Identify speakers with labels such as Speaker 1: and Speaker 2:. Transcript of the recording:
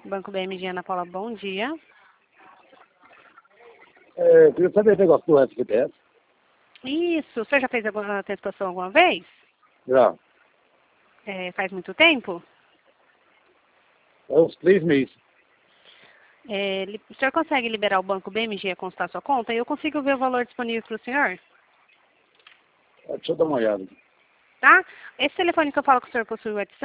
Speaker 1: Banco BMG, Ana Paula, bom dia.
Speaker 2: Queria saber o negócio do FGTS.
Speaker 1: Isso, o senhor já fez alguma antecipação alguma vez?
Speaker 2: Já.
Speaker 1: Faz muito tempo?
Speaker 2: É uns 3 meses.
Speaker 1: O senhor consegue liberar o Banco BMG a constar sua conta? E eu consigo ver o valor disponível para o senhor?
Speaker 2: Deixa eu dar uma olhada.
Speaker 1: Tá? Esse telefone que eu falo com o senhor possui WhatsApp?